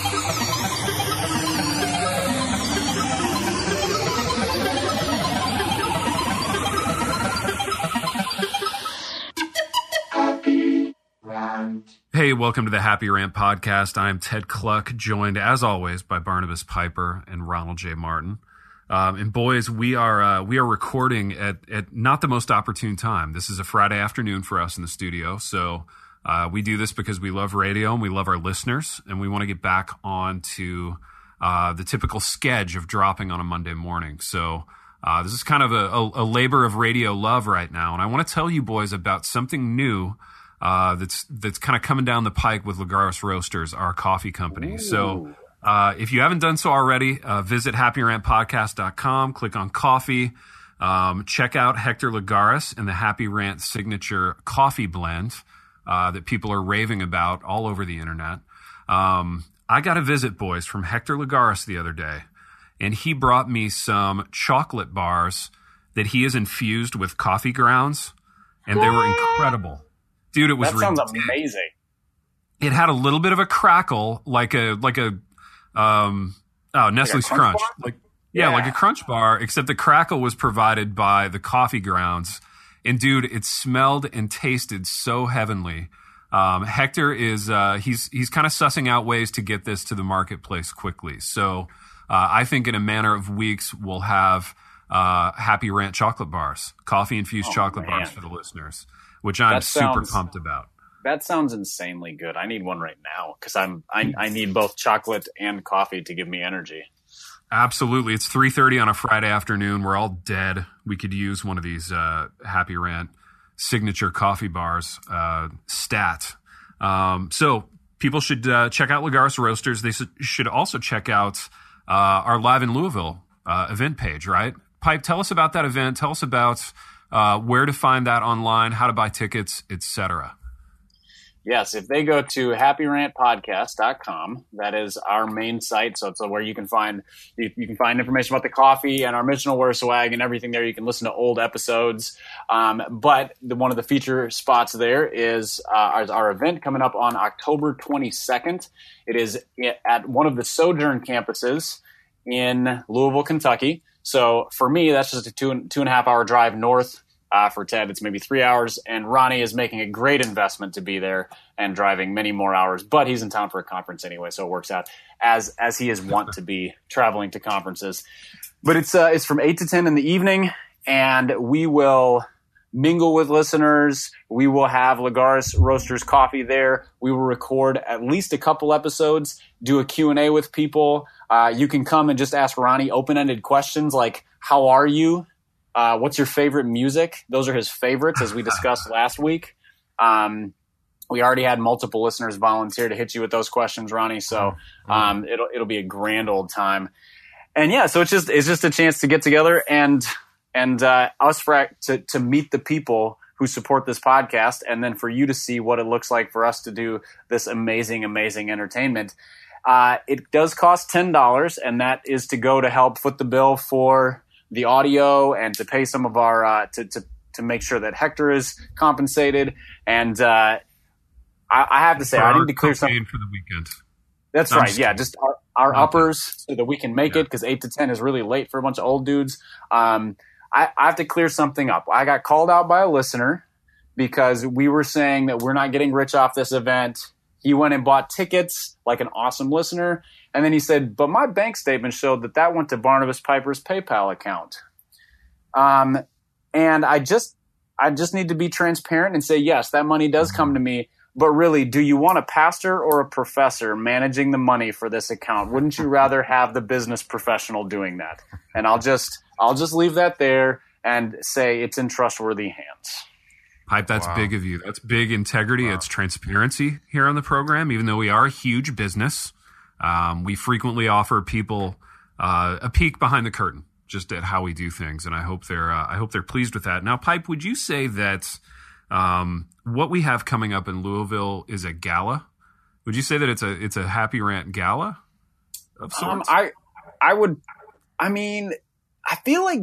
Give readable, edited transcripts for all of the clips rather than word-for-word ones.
Hey, welcome to the Happy Rant Podcast. I'm Ted Cluck, joined as always by Barnabas Piper and Ronald J. Martin. And boys, we are recording at not the most opportune time. This is a Friday afternoon for us in the studio, so we do this because we love radio and we love our listeners, and we want to get back on to the typical schedule of dropping on a Monday morning. So this is kind of a labor of radio love right now, and I want to tell you boys about something new that's kind of coming down the pike with Lagares Roasters, our coffee company. Ooh. So if you haven't done so already, visit happyrantpodcast.com, click on coffee, check out Hector Lagares and the Happy Rant signature coffee blend that people are raving about all over the internet. I got a visit, boys, from Hector Lagares the other day, and he brought me some chocolate bars that he has infused with coffee grounds, and they were incredible. Dude, it was that sounds amazing. It had a little bit of a crackle, like Nestle's Crunch. Like a Crunch bar, except the crackle was provided by the coffee grounds. And dude, it smelled and tasted so heavenly. Hector is he's kind of sussing out ways to get this to the marketplace quickly. So I think in a matter of weeks we'll have Happy Rant chocolate bars, coffee infused chocolate bars for the listeners, which I'm super pumped about. That sounds insanely good. I need one right now because I need both chocolate and coffee to give me energy. Absolutely. It's 3:30 on a Friday afternoon. We're all dead. We could use one of these Happy Rant signature coffee bars stat. So people should check out Lagares Roasters. They should also check out our Live in Louisville event page, right? Pipe, tell us about that event. Tell us about where to find that online, how to buy tickets, etc. Yes, if they go to happyrantpodcast.com, that is our main site. So it's where you can find information about the coffee and our Missional Wear swag and everything there. You can listen to old episodes. But one of the feature spots there is our event coming up on October 22nd. It is at one of the Sojourn campuses in Louisville, Kentucky. So for me, that's just a two and a half hour drive north. For Ted, it's maybe 3 hours, and Ronnie is making a great investment to be there and driving many more hours. But he's in town for a conference anyway, so it works out as he is wont to be traveling to conferences. But it's from 8 to 10 in the evening, and we will mingle with listeners. We will have Lagares Roasters coffee there. We will record at least a couple episodes, do a Q&A with people. You can come and just ask Ronnie open-ended questions like, how are you? What's your favorite music? Those are his favorites, as we discussed last week. We already had multiple listeners volunteer to hit you with those questions, Ronnie. So it'll be a grand old time. And yeah, so it's just a chance to get together and us to meet the people who support this podcast, and then for you to see what it looks like for us to do this amazing, amazing entertainment. It does cost $10, and that is to go to help foot the bill for the audio and to pay some of our to make sure that Hector is compensated. And I have to say, I need to clear something for the weekend. That's right. Yeah, just our uppers so that we can make it, because 8 to 10 is really late for a bunch of old dudes. I have to clear something up. I got called out by a listener because we were saying that we're not getting rich off this event. He went and bought tickets like an awesome listener. And then he said, but my bank statement showed that went to Barnabas Piper's PayPal account. And I just need to be transparent and say, yes, that money does come to me. But really, do you want a pastor or a professor managing the money for this account? Wouldn't you rather have the business professional doing that? And I'll just leave that there and say it's in trustworthy hands. Pipe, that's big of you. That's big integrity. It's transparency here on the program. Even though we are a huge business, we frequently offer people a peek behind the curtain just at how we do things, and I hope they're pleased with that. Now, Pipe, would you say that what we have coming up in Louisville is a gala? Would you say that it's a Happy Rant gala of sorts? I would. I mean, I feel like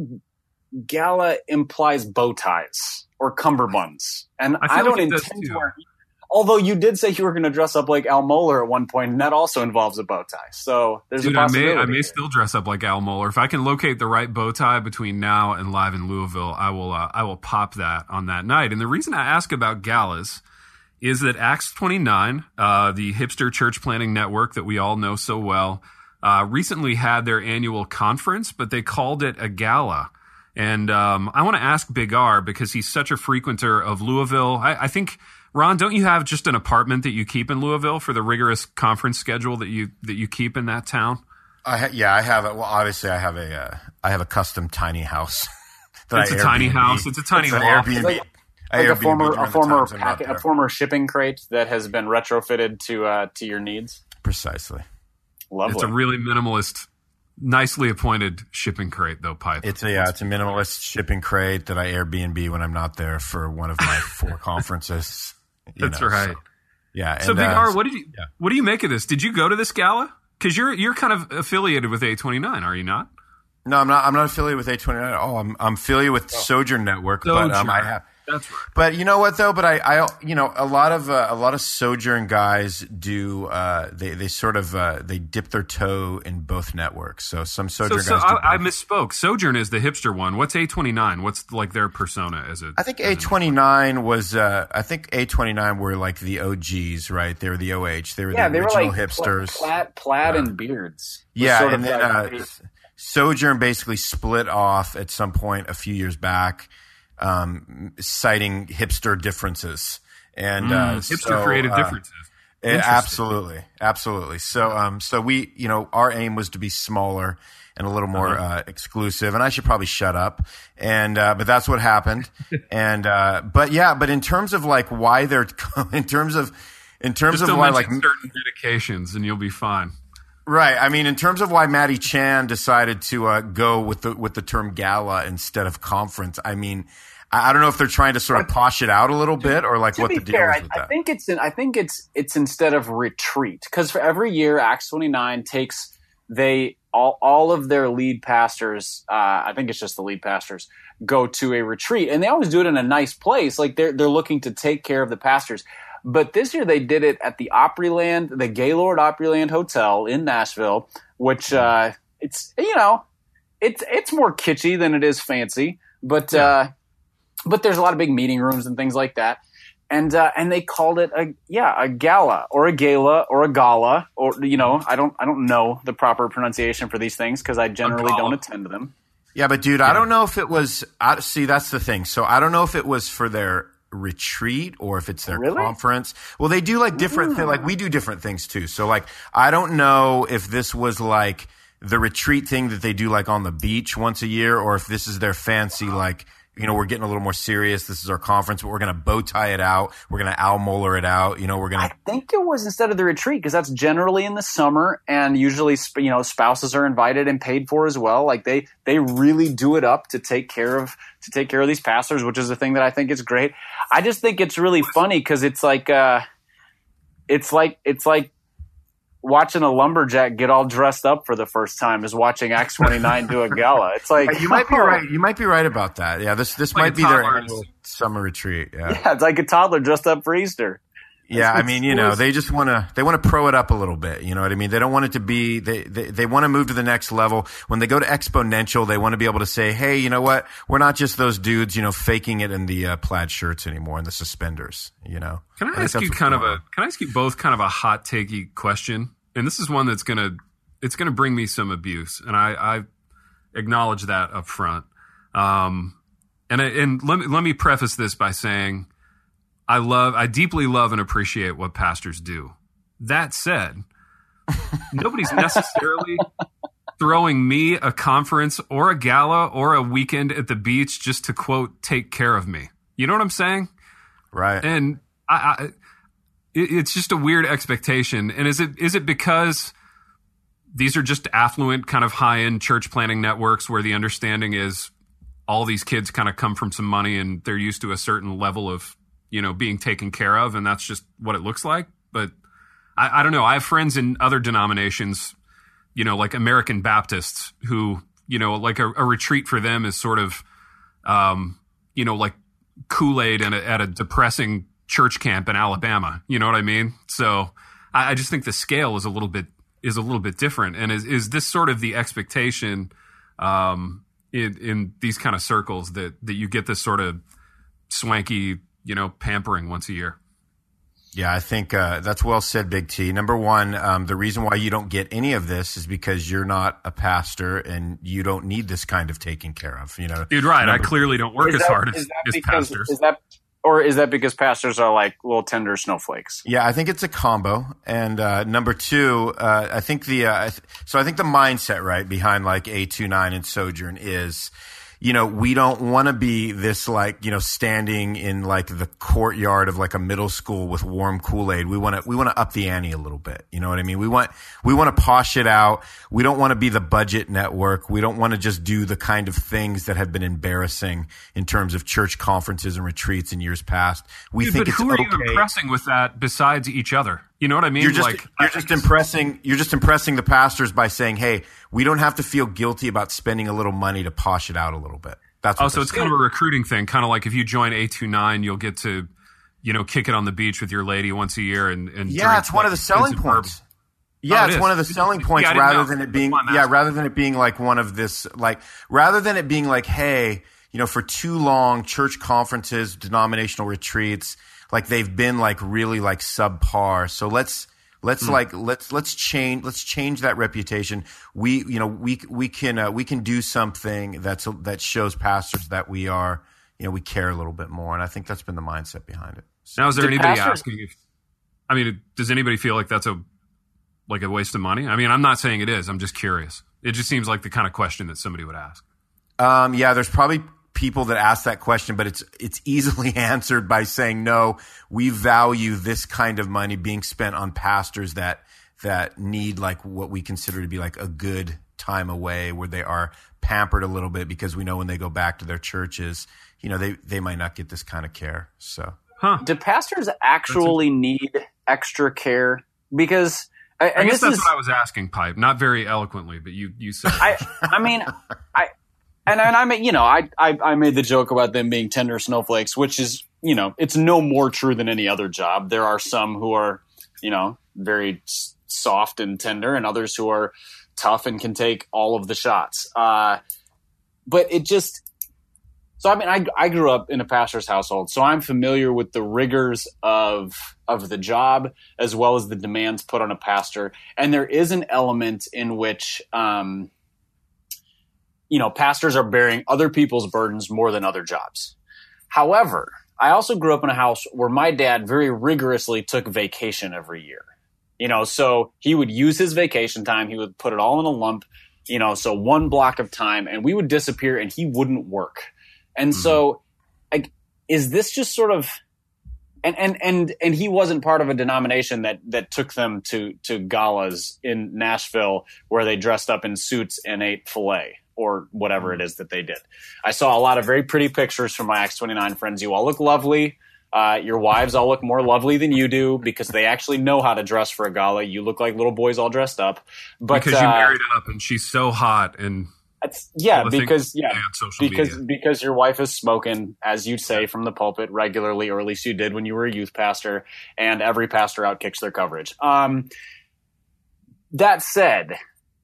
gala implies bow ties or cummerbunds, and I don't intend to wear. Although you did say you were going to dress up like Al Mohler at one point, and that also involves a bow tie. So there's a possibility. I may still dress up like Al Mohler if I can locate the right bow tie between now and Live in Louisville. I will pop that on that night. And the reason I ask about galas is that Acts 29, the hipster church planning network that we all know so well, recently had their annual conference, but they called it a gala. And I want to ask Big R, because he's such a frequenter of Louisville. I think, Ron, don't you have just an apartment that you keep in Louisville for the rigorous conference schedule that you keep in that town? I have it. Well, obviously, I have a custom tiny house. It's a tiny house. It's a tiny loft. Like a former shipping crate that has been retrofitted to your needs. Precisely. Lovely. It's a really minimalist, nicely appointed shipping crate, though, Pipe. It's a minimalist shipping crate that I Airbnb when I'm not there for one of my 4 conferences. That's right. So, yeah. So, Big R, what do you make of this? Did you go to this gala? Because you're kind of affiliated with A29, are you not? No, I'm not. I'm not affiliated with A29 at all. I'm affiliated with Sojourn Network, but I have. That's right. But you know what though? But I a lot of Sojourn guys do. They sort of they dip their toe in both networks. So some Sojourn guys. I misspoke. Sojourn is the hipster one. What's A29? What's like their persona? I think A29 was. I think A29 were like the OGs, right? They were the OH. They were the original hipsters. Plaid and beards. Yeah, and then Sojourn basically split off at some point a few years back. Citing hipster differences and hipster creative differences. Absolutely. So we, our aim was to be smaller and a little more exclusive. And I should probably shut up. And but that's what happened. And but in terms of like why they're in terms of why like certain dedications, and you'll be fine. Right. I mean, in terms of why Matty Chan decided to go with the term gala instead of conference, I mean, I don't know if they're trying to sort of posh it out a little bit or like what the deal is with that. I think it's instead of retreat, because for every year Acts 29 takes all of their lead pastors. I think it's just the lead pastors go to a retreat, and they always do it in a nice place. Like they're looking to take care of the pastors. But this year they did it at the Opryland, the Gaylord Opryland Hotel in Nashville, which it's more kitschy than it is fancy, but there's a lot of big meeting rooms and things like that, and they called it a gala or a gala or a gala, or I don't know the proper pronunciation for these things because I generally don't attend them. Yeah, but dude, I don't know if it was. See, that's the thing. So I don't know if it was for their retreat or if it's their conference. Well, they do like different things. Like we do different things too. So like I don't know if this was like the retreat thing that they do like on the beach once a year, or if this is their fancy like, we're getting a little more serious. This is our conference, but we're going to bow tie it out. We're going to Al Mohler it out. I think it was instead of the retreat, because that's generally in the summer, and usually, spouses are invited and paid for as well. Like they really do it up to take care of these pastors, which is a thing that I think is great. I just think it's really funny because it's like watching a lumberjack get all dressed up for the first time is watching Acts 29 do a gala. It's like you might be right. You might be right about that. Yeah, this like might be their annual summer retreat. Yeah, it's like a toddler dressed up for Easter. Yeah, I mean, they just want to pro it up a little bit. You know what I mean? They don't want it to be, they want to move to the next level. When they go to exponential, they want to be able to say, hey, you know what? We're not just those dudes, faking it in the plaid shirts anymore and the suspenders, Can I ask you both kind of a hot takey question? And this is one that's going to bring me some abuse. And I acknowledge that up front. And let me preface this by saying, I deeply love and appreciate what pastors do. That said, nobody's necessarily throwing me a conference or a gala or a weekend at the beach just to, quote, take care of me. You know what I'm saying? Right. And it's just a weird expectation. And is it because these are just affluent, kind of high-end church planning networks where the understanding is all these kids kind of come from some money and they're used to a certain level of being taken care of, and that's just what it looks like. But I don't know. I have friends in other denominations, like American Baptists who, like a retreat for them is sort of, like Kool-Aid at a depressing church camp in Alabama. You know what I mean? So I just think the scale is a little bit different. And is this sort of the expectation in these kind of circles that you get this sort of swanky, pampering once a year? Yeah, I think that's well said, Big T. Number one, the reason why you don't get any of this is because you're not a pastor and you don't need this kind of taken care of. Dude, right. I clearly don't work as hard as pastors. Is that because pastors are like little tender snowflakes? Yeah, I think it's a combo. And number two, I think the mindset right behind like A29 and Sojourn is, we don't want to be this like, standing in like the courtyard of like a middle school with warm Kool-Aid. We want to up the ante a little bit. You know what I mean? We want to posh it out. We don't want to be the budget network. We don't want to just do the kind of things that have been embarrassing in terms of church conferences and retreats in years past. But who are you impressing with that besides each other? You know what I mean? You're just impressing the pastors by saying, "Hey, we don't have to feel guilty about spending a little money to posh it out a little bit." So it's kind of a recruiting thing, kind of like if you join A29, you'll get to, kick it on the beach with your lady once a year and yeah, it's one of the selling points. Yeah, it's one of the selling points rather than it being like one of this rather than it being like, hey, for too long church conferences, denominational retreats, like they've been like really like subpar. So let's change that reputation. We can do something that shows pastors that we are, we care a little bit more. And I think that's been the mindset behind it. So, now, is there anybody asking does anybody feel like that's a waste of money? I mean, I'm not saying it is. I'm just curious. It just seems like the kind of question that somebody would ask. Yeah, there's probably people that ask that question, but it's easily answered by saying, no, we value this kind of money being spent on pastors that need like what we consider to be like a good time away, where they are pampered a little bit, because we know when they go back to their churches, they might not get this kind of care. So, do pastors actually need extra care? Because I guess that's what I was asking, Pipe. Not very eloquently, but you said. I made the joke about them being tender snowflakes, which is, it's no more true than any other job. There are some who are, very soft and tender, and others who are tough and can take all of the shots. But it just, I grew up in a pastor's household, so I'm familiar with the rigors of the job as well as the demands put on a pastor. And there is an element in which, pastors are bearing other people's burdens more than other jobs. However, I also grew up in a house where my dad very rigorously took vacation every year. So he would use his vacation time. He would put it all in a lump, so one block of time, and we would disappear and he wouldn't work. And so is this just sort of, and he wasn't part of a denomination that took them to galas in Nashville where they dressed up in suits and ate filet or whatever it is that they did. I saw a lot of very pretty pictures from my Acts 29 friends. You all look lovely. Your wives all look more lovely than you do because they actually know how to dress for a gala. You look like little boys all dressed up. But because you married up and she's so hot and because your wife is smoking, as you say, from the pulpit regularly, or at least you did when you were a youth pastor, and every pastor outkicks their coverage. That said,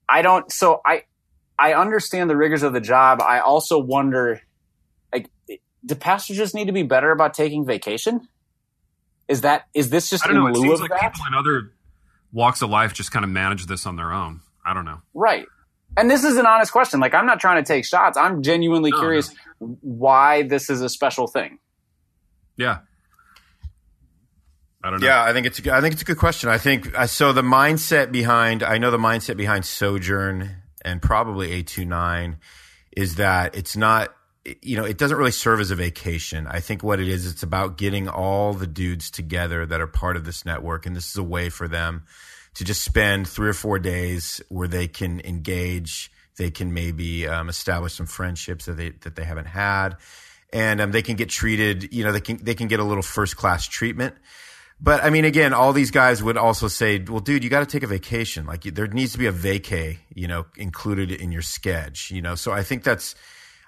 I understand the rigors of the job. I also wonder, do pastors just need to be better about taking vacation? Is this just in lieu of that? It seems like people in other walks of life just kind of manage this on their own. I don't know. Right. And this is an honest question. Like, I'm not trying to take shots. I'm genuinely curious why this is a special thing. Yeah. I don't know. Yeah, I think it's a good question. I think so. The mindset behind Sojourn and probably A29 is that it's not, it doesn't really serve as a vacation. I think what it is, it's about getting all the dudes together that are part of this network, and this is a way for them to just spend 3 or 4 days where they can engage, they can maybe establish some friendships that they haven't had, and they can get treated. They can get a little first class treatment. But I mean, again, all these guys would also say, "Well, dude, you got to take a vacation. Like, there needs to be a vacay, included in your schedule." So I think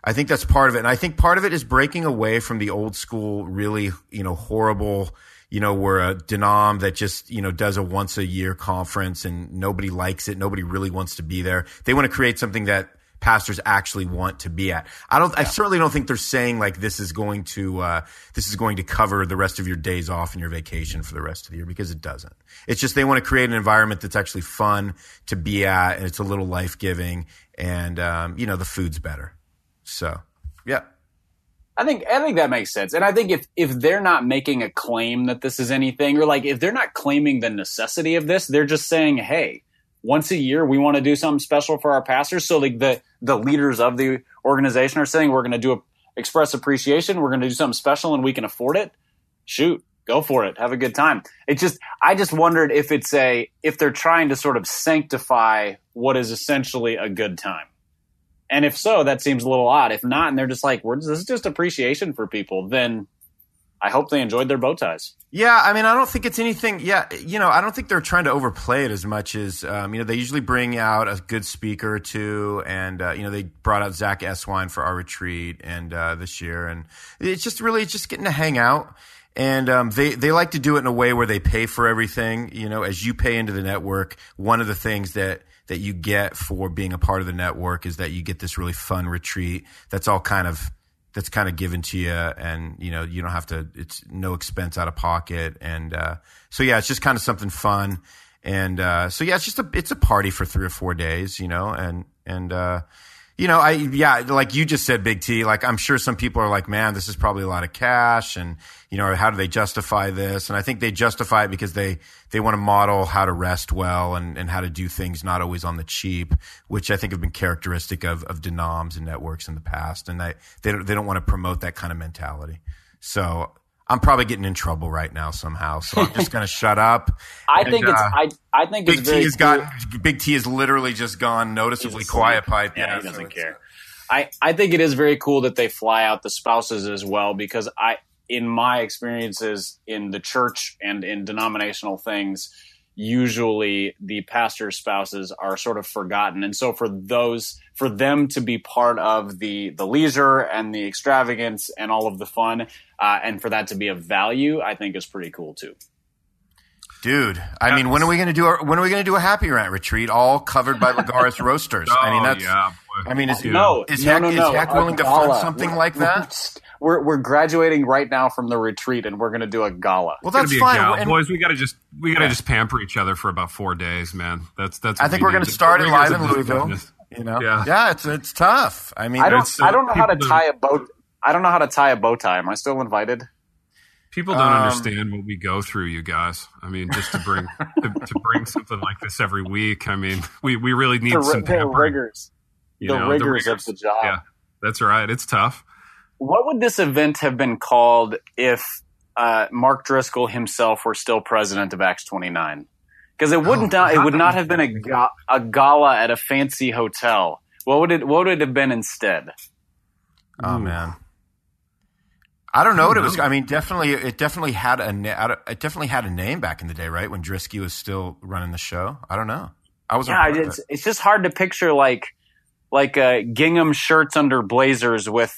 I think that's part of it. And I think part of it is breaking away from the old school, really, horrible, we're a denom that just, does a once a year conference and nobody likes it. Nobody really wants to be there. They want to create something that pastors actually want to be at. I certainly don't think they're saying like this is going to cover the rest of your days off and your vacation for the rest of the year, because it doesn't. It's just they want to create an environment that's actually fun to be at, and it's a little life-giving, and the food's better. So, yeah. I think that makes sense. And I think if they're not making a claim that this is anything, or like if they're not claiming the necessity of this, they're just saying, hey, once a year we want to do something special for our pastors. So like the leaders of the organization are saying, we're going to express appreciation. We're going to do something special and we can afford it. Shoot, go for it. Have a good time. I just wondered if if they're trying to sort of sanctify what is essentially a good time. And if so, that seems a little odd. If not, and they're just like, this is just appreciation for people, then I hope they enjoyed their bow ties. Yeah, I mean, I don't think it's anything. Yeah, I don't think they're trying to overplay it as much as, they usually bring out a good speaker or two. And, they brought out Zach Eswine for our retreat and this year. And it's just getting to hang out. And they like to do it in a way where they pay for everything. As you pay into the network, one of the things that you get for being a part of the network is that you get this really fun retreat that's kind of given to you, and you don't have to, it's no expense out of pocket. And so yeah, it's just kind of something fun. And so yeah, it's a party for 3 or 4 days, like you just said, Big T, like I'm sure some people are like, man, this is probably a lot of cash, and how do they justify this? And I think they justify it because they want to model how to rest well and how to do things not always on the cheap, which I think have been characteristic of denoms and networks in the past. And they don't want to promote that kind of mentality. So I'm probably getting in trouble right now somehow. So I'm just going to shut up. I think Big T has gotten, Big T has literally just gone noticeably quiet pipe. Yeah, he doesn't care. I think it is very cool that they fly out the spouses as well, because in my experiences in the church and in denominational things, usually the pastor's spouses are sort of forgotten. And so for them to be part of the leisure and the extravagance and all of the fun, and for that to be of value, I think is pretty cool too. Dude, I mean, when are we going to do a Happy Rant retreat, all covered by Lagares Roasters? Oh, I mean, that's. Yeah, I mean, is no. Heck willing to fund something like that? We're graduating right now from the retreat, and we're going to do a gala. Well, that's fine, boys. We got to just pamper each other for about 4 days, man. That's. I think we're going to start it live in Louisville. Yeah, it's tough. I mean, I don't know how to tie a bow. I don't know how to tie a bow tie. Am I still invited? People don't understand what we go through, you guys. I mean, just to bring to bring something like this every week. I mean, we really need some pampering. The rigors of the job. Yeah, that's right. It's tough. What would this event have been called if Mark Driscoll himself were still president of Acts 29? Because it would not have been a gala at a fancy hotel. What would it have been instead? Oh man, I don't know what it was. I mean, it definitely had a name back in the day, right? When Drisky was still running the show. I don't know. It's just hard to picture like gingham shirts under blazers with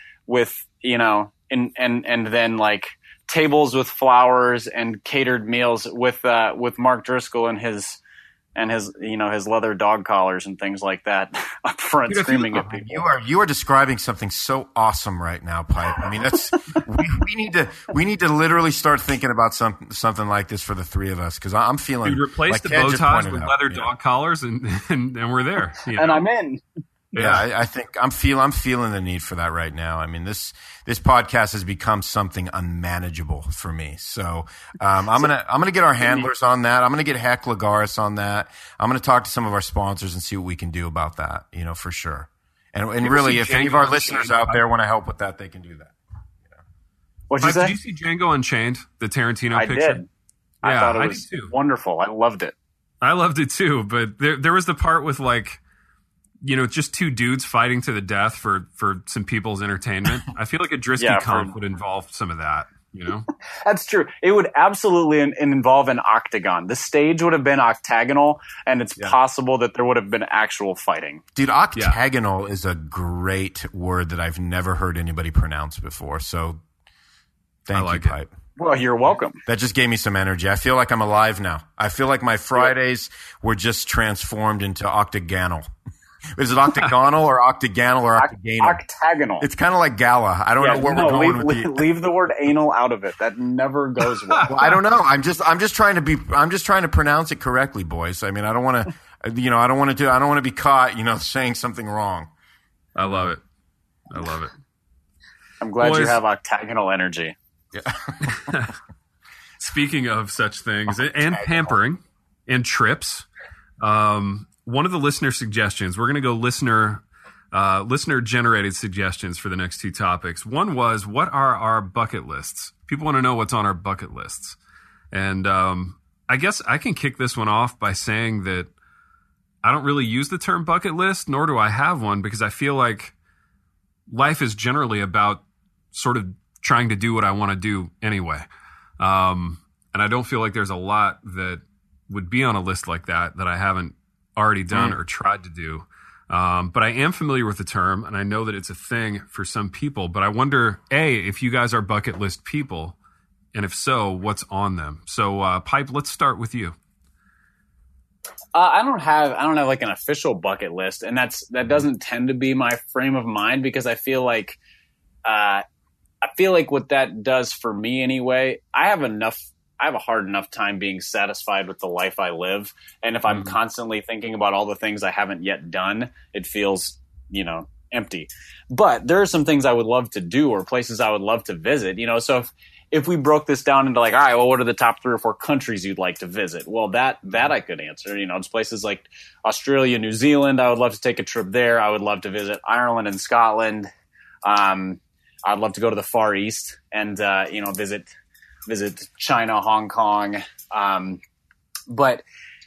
and then like tables with flowers and catered meals with Mark Driscoll and his leather dog collars and things like that up front, screaming at people. You are describing something so awesome right now, Pipe. I mean, that's we need to literally start thinking about something like this for the three of us, because I'm feeling. Dude, replace like the bow ties with leather dog collars, and we're there. And I'm in. Yeah, I think I'm feeling the need for that right now. I mean, this podcast has become something unmanageable for me. So I'm gonna get our handlers on that. I'm gonna get Heck Lagares on that. I'm gonna talk to some of our sponsors and see what we can do about that. For sure. And really, if any of our listeners out there want to help with that, they can do that. What'd you say? Did you see Django Unchained, the Tarantino picture? I did. I thought it was wonderful. I loved it. I loved it too. But there was the part with like, just two dudes fighting to the death for some people's entertainment. I feel like a Drisky comp would involve some of that. You know, That's true. It would absolutely involve an octagon. The stage would have been octagonal, and it's possible that there would have been actual fighting. Dude, octagonal is a great word that I've never heard anybody pronounce before. So thank you, Pipe. Well, you're welcome. That just gave me some energy. I feel like I'm alive now. I feel like my Fridays were just transformed into octagonal. Is it octagonal or octagonal or octagonal? Octagonal. It's kind of like gala. I don't know where we're going with leave the word anal out of it. That never goes well. Well, I don't know. I'm just trying to pronounce it correctly, boys. I mean, I don't want to, I don't want to be caught, saying something wrong. I love it. I'm glad you have octagonal energy. Yeah. Speaking of such things and pampering and trips, one of the listener suggestions, we're going to go listener generated suggestions for the next two topics. One was, what are our bucket lists? People want to know what's on our bucket lists. And I guess I can kick this one off by saying that I don't really use the term bucket list, nor do I have one, because I feel like life is generally about sort of trying to do what I want to do anyway. And I don't feel like there's a lot that would be on a list like that I haven't already done or tried to do. But I am familiar with the term, and I know that it's a thing for some people. But I wonder, if you guys are bucket list people, and if so, what's on them? So, Pipe, let's start with you. I don't have like an official bucket list, and that doesn't tend to be my frame of mind, because I feel like what that does for me anyway, I have a hard enough time being satisfied with the life I live. And if I'm constantly thinking about all the things I haven't yet done, it feels, empty. But there are some things I would love to do, or places I would love to visit, so if we broke this down into like, all right, well, what are the top 3 or 4 countries you'd like to visit? Well, that I could answer, it's places like Australia, New Zealand. I would love to take a trip there. I would love to visit Ireland and Scotland. I'd love to go to the Far East and, visit China, Hong Kong. But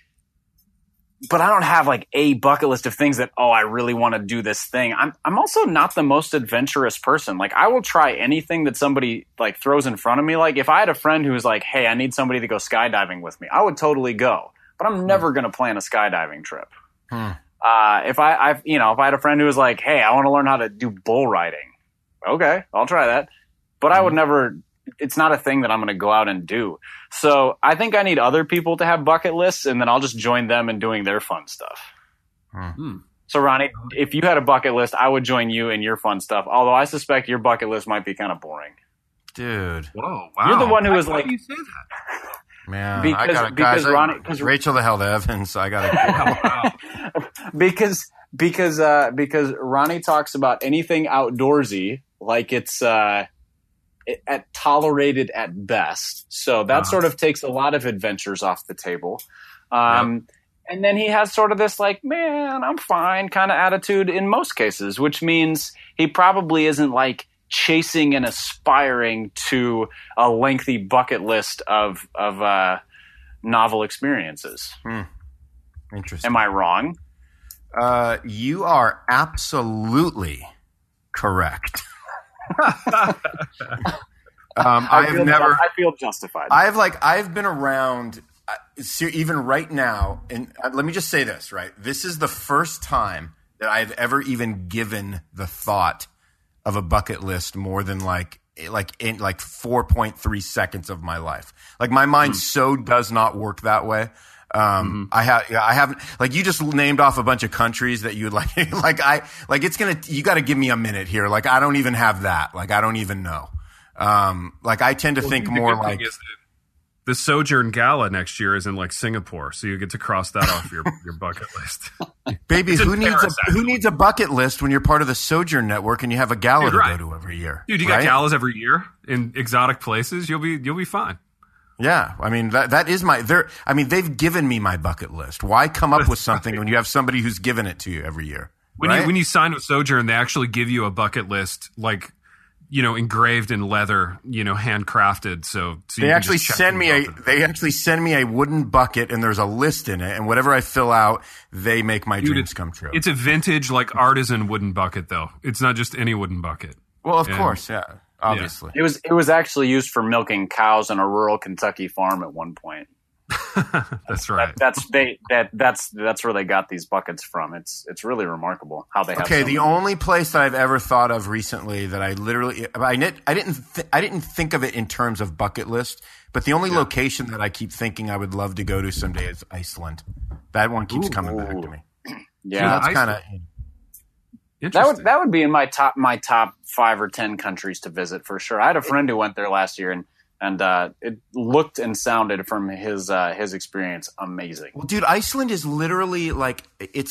I don't have like a bucket list of things that, I really want to do this thing. I'm also not the most adventurous person. Like, I will try anything that somebody like throws in front of me. Like, if I had a friend who was like, hey, I need somebody to go skydiving with me, I would totally go, but I'm never going to plan a skydiving trip. If I had a friend who was like, hey, I want to learn how to do bull riding. Okay, I'll try that. But I would never, it's not a thing that I'm going to go out and do. So I think I need other people to have bucket lists, and then I'll just join them in doing their fun stuff. So Ronnie, if you had a bucket list, I would join you in your fun stuff. Although I suspect your bucket list might be kind of boring. Dude. Whoa, wow. You're the one who was like, you say that? Man, because Ronnie, Rachel the Hell Evans, I got to because Ronnie talks about anything outdoorsy like it's tolerated at best. So that sort of takes a lot of adventures off the table. And then he has sort of this like, man, I'm fine kind of attitude in most cases, which means he probably isn't like chasing and aspiring to a lengthy bucket list of novel experiences. Interesting. Am I wrong? You are absolutely correct. I feel justified. I've been around even right now, and let me just say this, right? This is the first time that I've ever even given the thought of a bucket list more than like 4.3 seconds of my life. Like, my mind so does not work that way. I haven't, like, you just named off a bunch of countries that you would like, you got to give me a minute here. Like, I don't even have that. Like, I don't even know. Like, I tend to think more like the Sojourn Gala next year is in like Singapore, so you get to cross that off your bucket list. Baby, who needs a bucket list when you're part of the Sojourn Network and you have a gala to go to every year? Dude, you got galas every year in exotic places. You'll be fine. Yeah, I mean that is they've given me my bucket list. Why come up with something when you have somebody who's given it to you every year? When you sign with Sojourn, they actually give you a bucket list, like, engraved in leather, handcrafted. So they actually send me a wooden bucket, and there's a list in it, and whatever I fill out, they make my dreams come true. It's a vintage, like, artisan wooden bucket, though. It's not just any wooden bucket. Well, of course, yeah. obviously. It was actually used for milking cows on a rural Kentucky farm at one point. That's right. That's where they got these buckets from. It's really remarkable how they have. Okay, the only place that I've ever thought of recently that I literally I didn't think of it in terms of bucket list, but the only location that I keep thinking I would love to go to someday is Iceland. That one keeps coming back to me. Yeah, so that's kind of interesting. That would be in my top 5 or 10 countries to visit for sure. I had a friend who went there last year, and it looked and sounded from his experience amazing. Well, dude, Iceland is literally like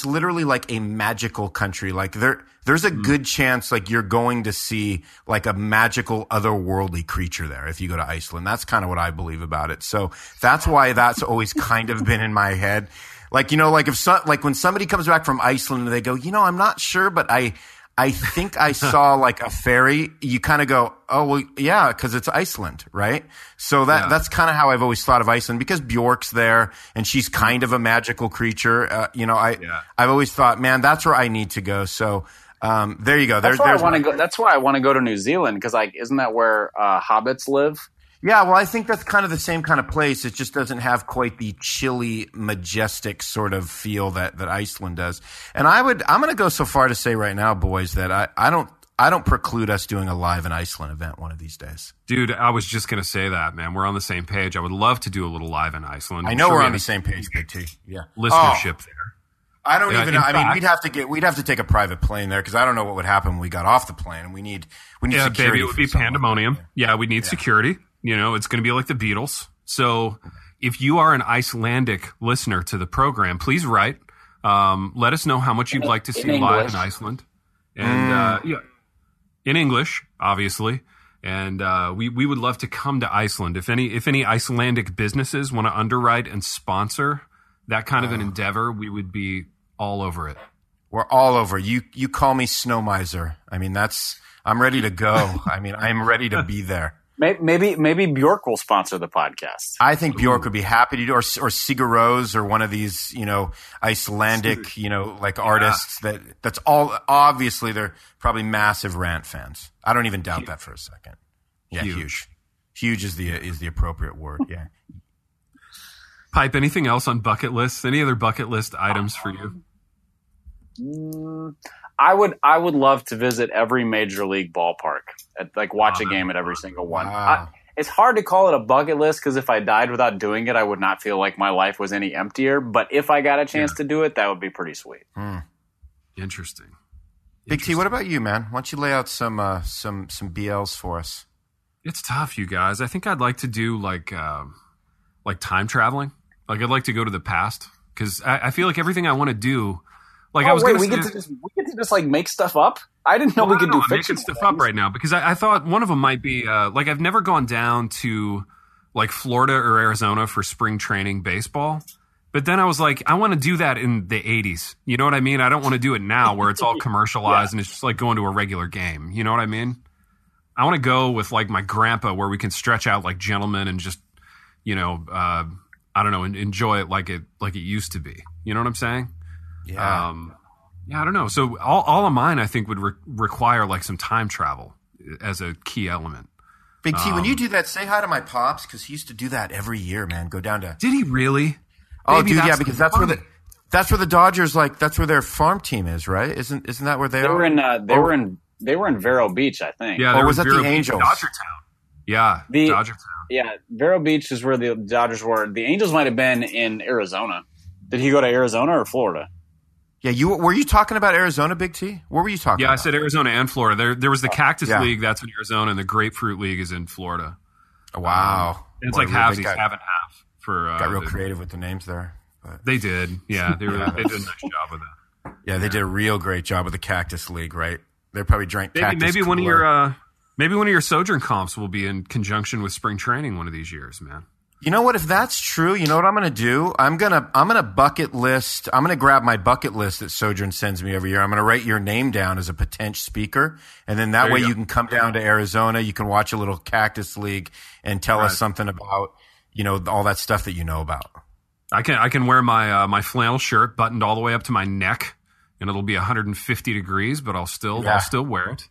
a magical country. Like there's a good chance like you're going to see like a magical otherworldly creature there if you go to Iceland. That's kind of what I believe about it. So that's why that's always kind of been in my head. Like, like like when somebody comes back from Iceland and they go, I'm not sure, but I think I saw like a fairy. You kind of go, oh, well, yeah, because it's Iceland, right? So that's kind of how I've always thought of Iceland because Bjork's there and she's kind of a magical creature. I've always thought, man, that's where I need to go. So there you go. That's why I want to go to New Zealand because isn't that where hobbits live? Yeah, well, I think that's kind of the same kind of place. It just doesn't have quite the chilly, majestic sort of feel that Iceland does. And I'm going to go so far to say right now, boys, that I don't preclude us doing a live in Iceland event one of these days. Dude, I was just going to say that, man. We're on the same page. I would love to do a little live in Iceland. I know we're on the same page, Big T. Yeah. Listenership there. I don't even know. I mean, we'd have to take a private plane there because I don't know what would happen when we got off the plane. And we need security. Baby, it would be pandemonium. Yeah, we need security. It's going to be like the Beatles. So if you are an Icelandic listener to the program, please write. Let us know how much you'd like to see live in Iceland. And in English, obviously. And we would love to come to Iceland. If any Icelandic businesses want to underwrite and sponsor that kind of an endeavor, we would be all over it. We're all over. You call me Snow Miser. I mean, I'm ready to go. I mean, I'm ready to be there. Maybe Bjork will sponsor the podcast. I think Bjork would be happy to do, or Sigur Rós, or one of these, Icelandic, like artists that's all, obviously they're probably massive Rant fans. I don't even doubt that for a second. Yeah, huge. Huge is the appropriate word. Yeah. Pipe, anything else on bucket lists? Any other bucket list items for you? I would love to visit every major league ballpark, watch a game at every single one. Wow. It's hard to call it a bucket list because if I died without doing it, I would not feel like my life was any emptier. But if I got a chance to do it, that would be pretty sweet. Interesting. Big T, what about you, man? Why don't you lay out some BLs for us? It's tough, you guys. I think I'd like to do like time traveling. Like I'd like to go to the past because I feel like everything I want to do. Like we get to just like make stuff up. I didn't know we could do fiction stuff up right now because I thought one of them might be I've never gone down to like Florida or Arizona for spring training baseball, but then I was like, I want to do that in the 80s. You know what I mean? I don't want to do it now where it's all commercialized and it's just like going to a regular game. You know what I mean? I want to go with like my grandpa where we can stretch out like gentlemen and just I don't know, enjoy it like it used to be. You know what I'm saying? Yeah. I don't know. So all of mine, I think, would require like some time travel as a key element. Big T, when you do that, say hi to my pops because he used to do that every year. Man, go down to. Did he really? Oh, maybe dude, yeah, because that's where the Dodgers that's where their farm team is, right? Isn't that where they are? They were in Vero Beach, I think. Yeah, or was that the Angels? Dodgertown. Yeah, Dodgertown. Yeah, Vero Beach is where the Dodgers were. The Angels might have been in Arizona. Did he go to Arizona or Florida? Yeah, were you talking about Arizona, Big T? What were you talking about? Yeah, I said Arizona and Florida. There was the Cactus League, that's in Arizona, and the Grapefruit League is in Florida. Wow. It's like halvesies, half and half. Got real creative with the names there. But. They did. Yeah, they did a nice job with that. Yeah, they did a real great job with the Cactus League, right? They probably drank Cactus Maybe one of your Sojourn comps will be in conjunction with spring training one of these years, man. You know what? If that's true, you know what I'm going to do? I'm gonna bucket list. I'm going to grab my bucket list that Sojourn sends me every year. I'm going to write your name down as a potential speaker, and then that way you can come down to Arizona. You can watch a little Cactus League and tell us something about all that stuff that you know about. I can wear my flannel shirt buttoned all the way up to my neck, and it'll be 150 degrees, but I'll still wear it.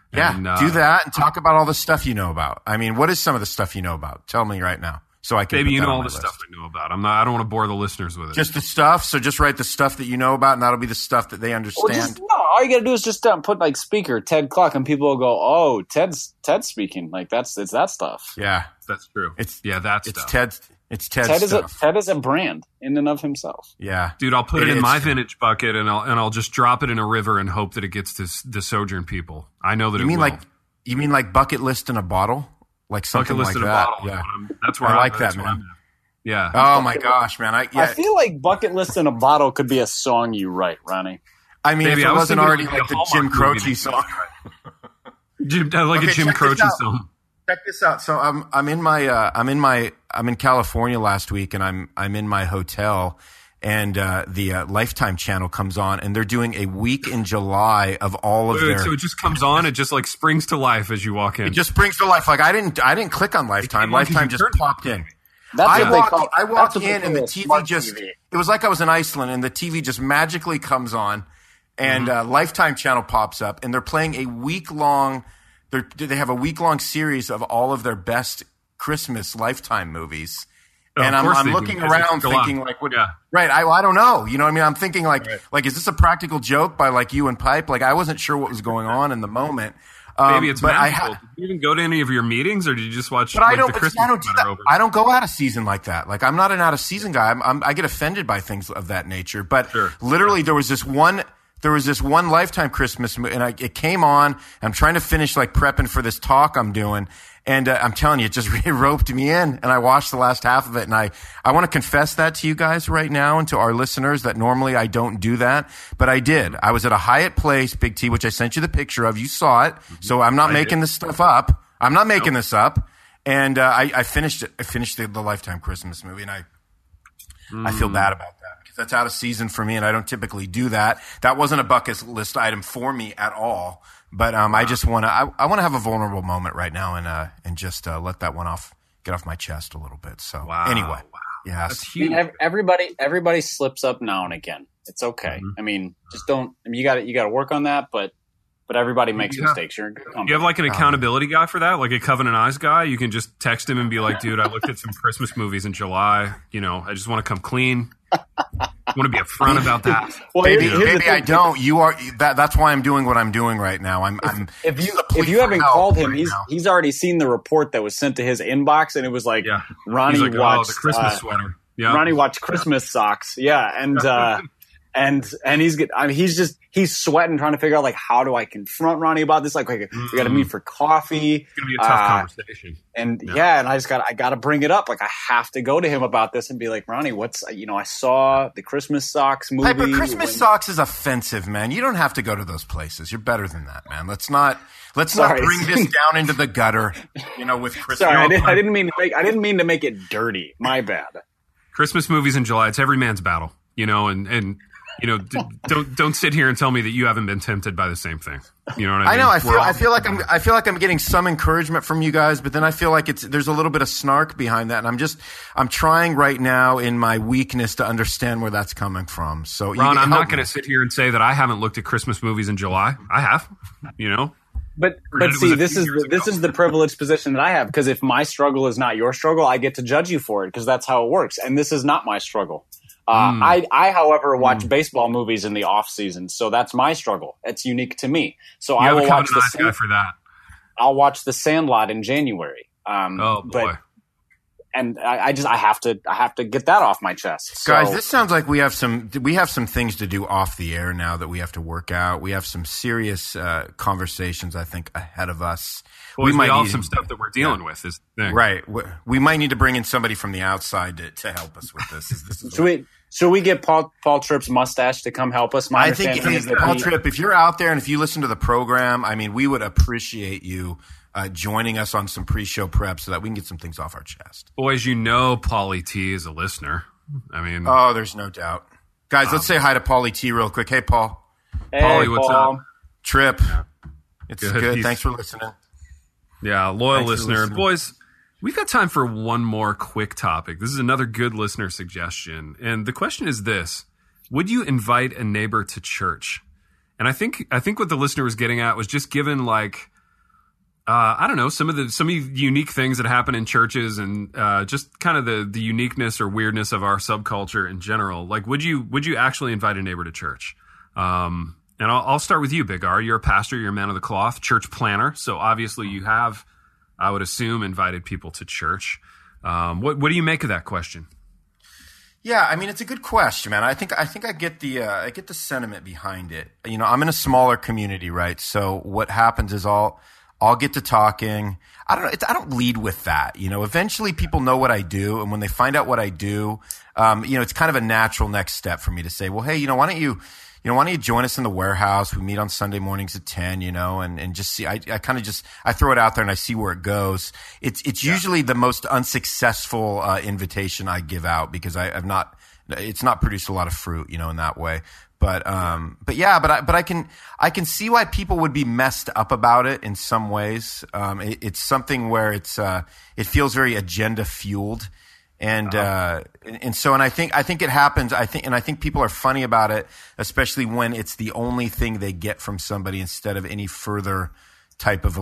Yeah, and, do that and talk about all the stuff you know about. I mean, what is some of the stuff you know about? Tell me right now, so I can. Maybe put you that know on all my the list. stuff I know about. I don't want to bore the listeners with it. Just the stuff. So just write the stuff that you know about, and that'll be the stuff that they understand. All you got to do is just put like speaker Ted Cluck, and people will go, "Oh, Ted's speaking." Like it's that stuff. Yeah, that's true. It's stuff. Ted's. It's Ted's Ted stuff. Ted is a brand in and of himself. Yeah, dude, I'll put it in my vintage bucket, and I'll just drop it in a river and hope that it gets to the Sojourn people. I know that You mean like bucket list in a bottle, like something bucket list like in that? a bottle. Yeah, that's where I like that, man. Yeah. Oh my gosh, man! I feel like bucket list in a bottle could be a song you write, Ronnie. I mean, if it wasn't already like the Jim Croce song, a Jim Croce song. Check this out. So I'm in California last week, and I'm in my hotel, and the Lifetime channel comes on, and they're doing a week in July of all of their. So it just comes on. It just like springs to life as you walk in. It just springs to life. Like I didn't click on Lifetime. Lifetime just popped in. I walked in, and the TV just. TV. It was like I was in Iceland, and the TV just magically comes on, and Lifetime channel pops up, and they're playing a week-long. They have a week-long series of all of their best Christmas Lifetime movies. And I'm looking around thinking like, what? Yeah. Right. I don't know. You know what I mean? I'm thinking like, is this a practical joke by like you and Pipe? Like I wasn't sure what was going on in the moment. Maybe it's magical. Did you even go to any of your meetings, or did you just watch? But I don't do that. I don't go out of season like that. Like I'm not an out of season guy. I get offended by things of that nature. But literally, there was this one Lifetime Christmas movie, and it came on. I'm trying to finish like prepping for this talk I'm doing, and I'm telling you, it just really roped me in. And I watched the last half of it, and I want to confess that to you guys right now and to our listeners that normally I don't do that, but I did. I was at a Hyatt Place, Big T, which I sent you the picture of. You saw it, so I'm not making this stuff up. I'm not making this up. And I finished it. I finished the Lifetime Christmas movie, and I feel bad about that. That's out of season for me, and I don't typically do that. That wasn't a bucket list item for me at all. But I just want to. I want to have a vulnerable moment right now, and just let that one get off my chest a little bit. So anyway, yeah, that's huge. I mean, everybody slips up now and again. It's okay. I mean, just don't. I mean, you got to work on that, but everybody makes mistakes. You're in good company. You have like an accountability guy for that, like a Covenant Eyes guy. You can just text him and be like, "Dude, I looked at some Christmas movies in July. You know, I just want to come clean. I want to be upfront about that." Well, baby, I don't. You are. That's why I'm doing what I'm doing right now. If you haven't called him, he's already seen the report that was sent to his inbox, and it was like Ronnie watched the Christmas sweater. Yeah, Ronnie watched Christmas socks. Yeah, and he's sweating trying to figure out like how do I confront Ronnie about this? Like we got to meet for coffee. It's gonna be a tough conversation. And and I got to bring it up. Like I have to go to him about this and be like, Ronnie, I saw the Christmas socks movie. But Christmas socks is offensive, man. You don't have to go to those places. You're better than that, man. Let's not bring this down into the gutter. With Christmas. Sorry, I didn't mean to make it dirty. My bad. Christmas movies in July, it's every man's battle, and don't sit here and tell me that you haven't been tempted by the same thing. You know what I mean? I know. I feel like I'm getting some encouragement from you guys, but then I feel like there's a little bit of snark behind that, and I'm trying right now in my weakness to understand where that's coming from. So, Ron, I'm not going to sit here and say that I haven't looked at Christmas movies in July. I have, But see, this is the privileged position that I have, because if my struggle is not your struggle, I get to judge you for it, because that's how it works. And this is not my struggle. I, however, watch baseball movies in the off season, so that's my struggle. It's unique to me. So I will watch guy for that. I'll watch The Sandlot in January. Oh boy. And I have to get that off my chest. So, guys, this sounds like we have some things to do off the air now that we have to work out. We have some serious conversations, I think, ahead of us. Well, we might all have some stuff that we're dealing with. Is the thing. Right. We might need to bring in somebody from the outside to help us with this. Should we get Paul Tripp's mustache to come help us? I think Paul Tripp, if you're out there and if you listen to the program, I mean, we would appreciate you joining us on some pre-show prep so that we can get some things off our chest. Boys, Paulie T is a listener. I mean, there's no doubt. Guys, let's say hi to Paulie T real quick. Hey, Paul. Hey, Paulie, what's up? Tripp. It's good. Thanks for listening. Yeah, loyal listener. Boys, we've got time for one more quick topic. This is another good listener suggestion. And the question is this: would you invite a neighbor to church? And I think what the listener was getting at was just given like I don't know, some of the unique things that happen in churches, and just kind of the uniqueness or weirdness of our subculture in general. Like, would you actually invite a neighbor to church? And I'll start with you, Big R. You're a pastor. You're a man of the cloth, church planner. So obviously you have, I would assume, invited people to church. What do you make of that question? Yeah, I mean, it's a good question, man. I think I get the sentiment behind it. You know, I'm in a smaller community, right? So what happens is I'll get to talking. I don't lead with that. You know, eventually people know what I do, and when they find out what I do, you know, it's kind of a natural next step for me to say, well, hey, why don't you join us in the warehouse? We meet on Sunday mornings at 10, and just see, I kind of I throw it out there and I see where it goes. It's usually the most unsuccessful, invitation I give out because it's not produced a lot of fruit, in that way. But I can see why people would be messed up about it in some ways. It's something where it feels very agenda fueled. And I think it happens. I think people are funny about it, especially when it's the only thing they get from somebody instead of any further type of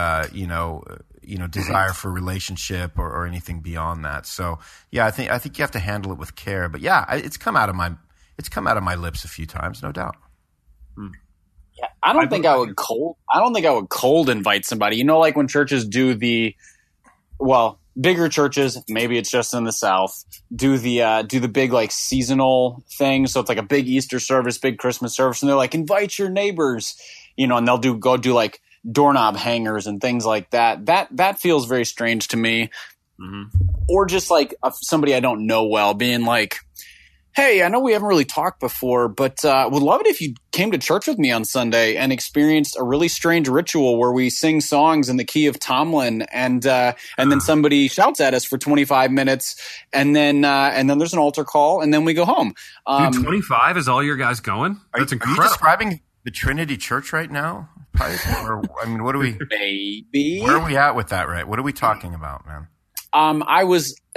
desire for relationship or anything beyond that. So yeah, I think you have to handle it with care. But yeah, it's come out of my lips a few times, no doubt. Yeah, I don't think I would cold invite somebody. Like when churches do bigger churches, maybe it's just in the South, do the big like seasonal thing. So it's like a big Easter service, big Christmas service, and they're like, invite your neighbors, and they'll go do like doorknob hangers and things like that. That feels very strange to me. Mm-hmm. Or just like somebody I don't know well being like, hey, I know we haven't really talked before, but would love it if you came to church with me on Sunday and experienced a really strange ritual where we sing songs in the key of Tomlin, and then somebody shouts at us for 25 minutes, and then there's an altar call, and then we go home. Dude, 25 is all your guys going? That's incredible. Are you describing the Trinity Church right now? Or, I mean, what are we? Maybe. Where are we at with that? Right? What are we talking about, man? That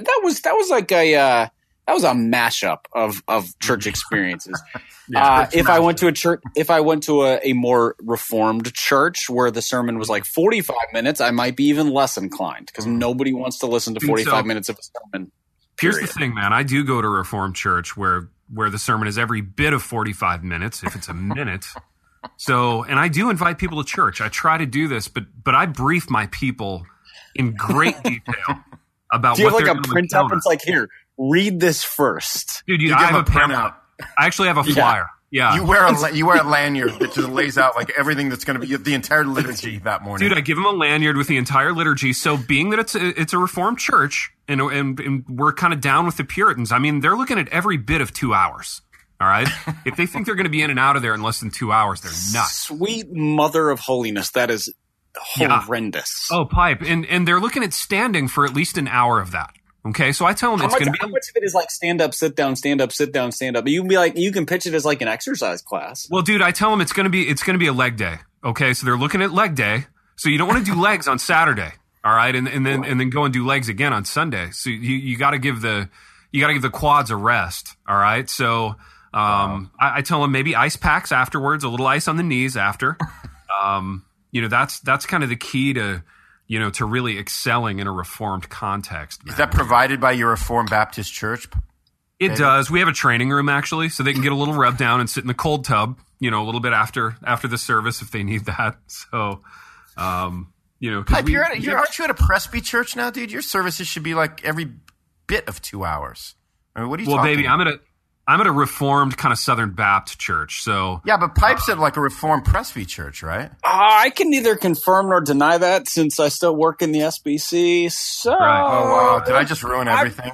was a mashup of church experiences. If I went to a more reformed church where the sermon was like 45 minutes, I might be even less inclined because nobody wants to listen to 45 minutes of a sermon. Here's the thing, man. I do go to a reformed church where the sermon is every bit of 45 minutes, if it's a minute. So, and I do invite people to church. I try to do this, but I brief my people in great detail about do you what have like a printout? It's like, here, read this first. Dude, I have a printout. I actually have a flyer. Yeah. You wear a lanyard that just lays out like everything that's going to be the entire liturgy that morning. Dude, I give them a lanyard with the entire liturgy. So being that it's a Reformed church and we're kind of down with the Puritans, I mean, they're looking at every bit of 2 hours. All right. If they think they're going to be in and out of there in less than 2 hours, they're nuts. Sweet mother of holiness. That is horrendous. Yeah. Oh, pipe. And they're looking at standing for at least an hour of that. Okay, so I tell them it's going to be. How much of it is like stand up, sit down, stand up, sit down, stand up? You can be like, you can pitch it as like an exercise class. Well, dude, I tell them it's going to be a leg day. Okay, so they're looking at leg day. So you don't want to do legs on Saturday, all right, and then go and do legs again on Sunday. So you got to give the quads a rest, all right. So I tell them maybe ice packs afterwards, a little ice on the knees after. That's kind of the key to. To really excelling in a Reformed context. Man. Is that provided by your Reformed Baptist church? It does. We have a training room, actually, so they can get a little rub down and sit in the cold tub, a little bit after the service if they need that. So, Pipe, aren't you at a Presby church now, dude? Your services should be like every bit of 2 hours. I mean, what are you talking about? Baby, I'm at a Reformed kind of Southern Baptist church, so... Yeah, but Pipe's at like a Reformed Presby church, right? I can neither confirm nor deny that since I still work in the SBC, so... Right. Oh, wow. Did I just ruin everything?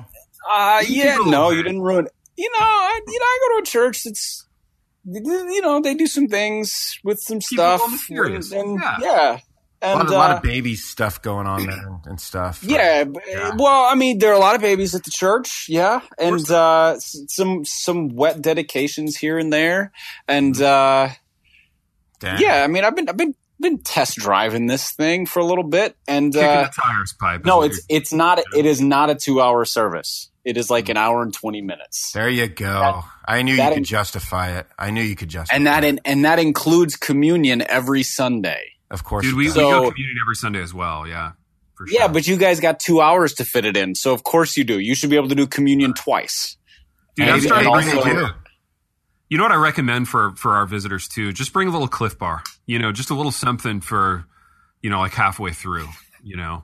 You didn't ruin... I go to a church that's... they do some things with some stuff. Yeah. And, a lot of baby stuff going on there and stuff. Yeah. Well, I mean, there are a lot of babies at the church. Yeah. And some wet dedications here and there. And I mean, I've been test driving this thing for a little bit. And kicking the tires, Pipe. No, it's not. It is not a 2 hour service. It is like an hour and 20 minutes. There you go. I knew you could justify it. And that includes communion every Sunday. Of course. Dude, we go communion every Sunday as well. Yeah. For sure. Yeah, but you guys got 2 hours to fit it in. So of course you do. You should be able to do communion twice. Dude, I'm starting to you know what I recommend for our visitors too? Just bring a little Cliff Bar. You know, just a little something for, you know, like halfway through, you know.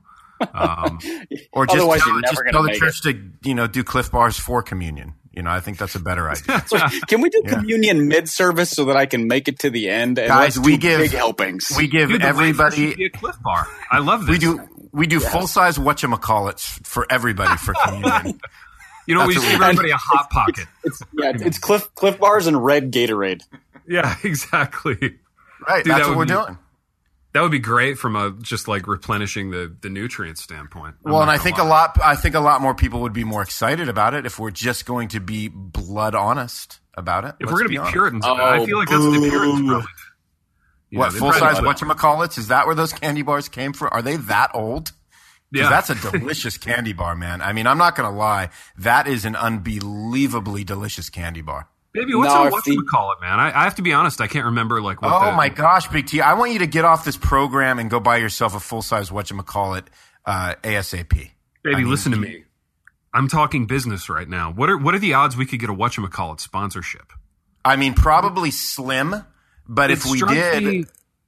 Or just tell the church to, you know, do Cliff Bars for communion. You know, I think that's a better idea. So, can we do communion mid-service so that I can make it to the end? And guys, we give big helpings. We give everybody a Cliff Bar. I love this. We do full-size whatchamacallits for everybody for communion. You know, we just give everybody a Hot Pocket. It's Cliff Bars and red Gatorade. Yeah, exactly. Right, dude, that's what we're doing. That would be great from just like replenishing the nutrient standpoint. Well, and I think a lot more people would be more excited about it if we're just going to be blood honest about it. If we're going to be Puritans, I feel like that's the Puritans probably. What, full-size whatchamacallits? Is that where those candy bars came from? Are they that old? Yeah. That's a delicious candy bar, man. I mean, I'm not going to lie. That is an unbelievably delicious candy bar. Baby, whatchamacallit, man? I have to be honest. I can't remember like what my gosh, Big T. I want you to get off this program and go buy yourself a full-size whatchamacallit ASAP. Baby, listen to me. I'm talking business right now. What are the odds we could get a whatchamacallit sponsorship? I mean, probably slim, but if we did...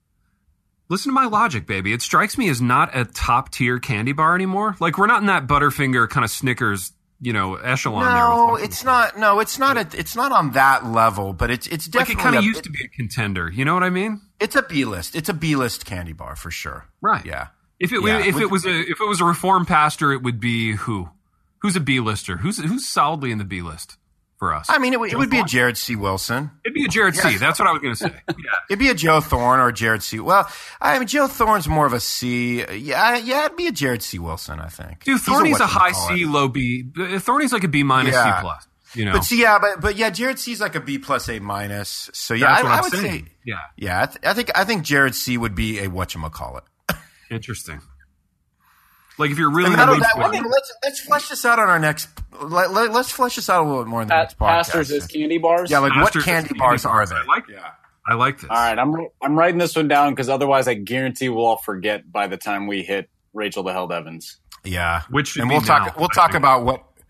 Listen to my logic, baby. It strikes me as not a top-tier candy bar anymore. Like, we're not in that Butterfinger kind of Snickers, you know, echelon there. No, it's not. No, it's not. It's not on that level, but it's definitely like it kind of used to be a contender. You know what I mean? It's a B-list. It's a B-list candy bar for sure. Right. Yeah. If it was a Reformed pastor, it would be who? Who's a B-lister? Who's solidly in the B-list for us? I mean, it would be a Jared C. Wilson. It'd be a Jared C. That's what I was going to say. Yeah. It'd be a Joe Thorne or Jared C. Well, I mean, Joe Thorne's more of a C. Yeah, it'd be a Jared C. Wilson, I think. Dude, Thorny's a high C, low B. Thorny's like a B minus, C plus. You know, but see, but Jared C's like a B plus, A minus. So yeah, I would say, yeah. I think Jared C. would be a whatchamacallit. Interesting. Like if you're really let's flesh this out on our next. Let's flesh this out a little bit more in the next podcast. Pastors as candy bars. Yeah, like Pastors what candy bars are they? I like this. All right, I'm writing this one down because otherwise I guarantee we'll all forget by the time we hit Rachel the Held Evans. Yeah, we'll talk about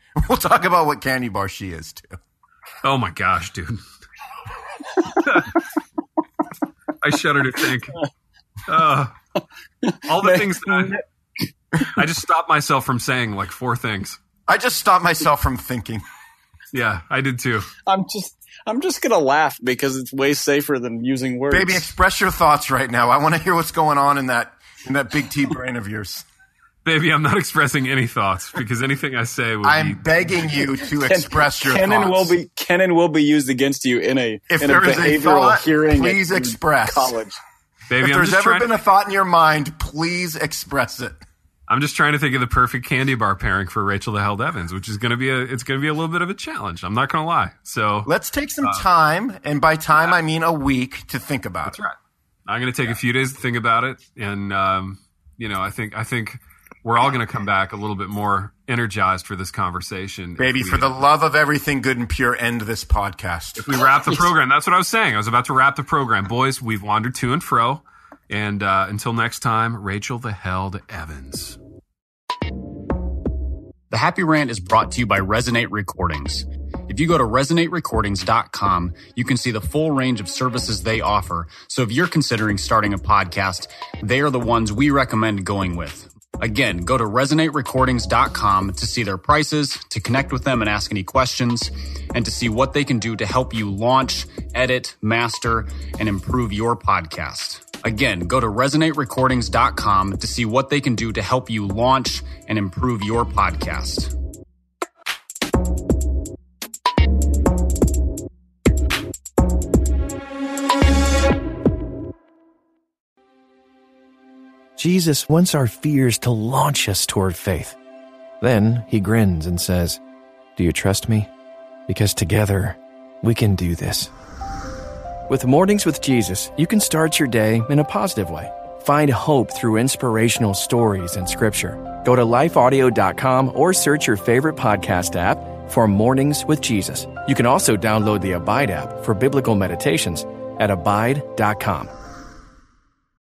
what candy bar she is too. Oh my gosh, dude! I shudder to think. All the things that I just stopped myself from saying like 4 things. I just stopped myself from thinking. Yeah, I did too. I'm just gonna laugh because it's way safer than using words. Baby, express your thoughts right now. I want to hear what's going on in that Big T brain of yours. Baby, I'm not expressing any thoughts because anything I say would I'm begging you to express your thoughts. Canon will be used against you in a behavioral hearing. Please express. College. Baby, if there's ever been a thought in your mind, please express it. I'm just trying to think of the perfect candy bar pairing for Rachel the Held Evans, which is going to be a little bit of a challenge. I'm not going to lie. So let's take some time, and by time I mean a week, to think about it. That's right. I'm going to take a few days to think about it, and I think we're all going to come back a little bit more energized for this conversation. Baby, for the love of everything good and pure, end this podcast. If we wrap the program, that's what I was saying. I was about to wrap the program. Boys, we've wandered to and fro. And until next time, Rachel the Held Evans. The Happy Rant is brought to you by Resonate Recordings. If you go to resonaterecordings.com, you can see the full range of services they offer. So if you're considering starting a podcast, they are the ones we recommend going with. Again, go to resonaterecordings.com to see their prices, to connect with them and ask any questions, and to see what they can do to help you launch, edit, master, and improve your podcast. Again, go to resonaterecordings.com to see what they can do to help you launch and improve your podcast. Jesus wants our fears to launch us toward faith. Then he grins and says, "Do you trust me? Because together we can do this." With Mornings with Jesus, you can start your day in a positive way. Find hope through inspirational stories and scripture. Go to lifeaudio.com or search your favorite podcast app for Mornings with Jesus. You can also download the Abide app for biblical meditations at abide.com.